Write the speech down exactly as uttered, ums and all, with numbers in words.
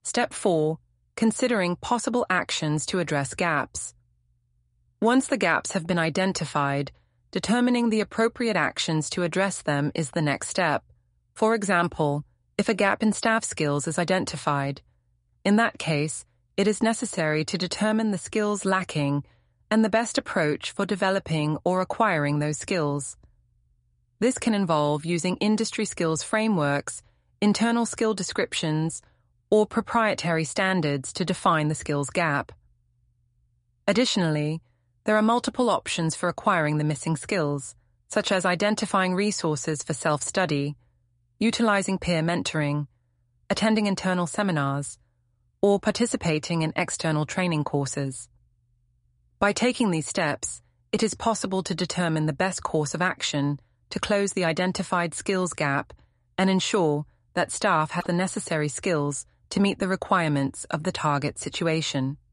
Step four. Considering possible actions to address gaps. Once the gaps have been identified, determining the appropriate actions to address them is the next step. For example, if a gap in staff skills is identified, in that case, it is necessary to determine the skills lacking and the best approach for developing or acquiring those skills. This can involve using industry skills frameworks, internal skill descriptions, or proprietary standards to define the skills gap. Additionally, there are multiple options for acquiring the missing skills, such as identifying resources for self-study, utilizing peer mentoring, attending internal seminars, or participating in external training courses. By taking these steps, it is possible to determine the best course of action to close the identified skills gap and ensure that staff have the necessary skills to meet the requirements of the target situation.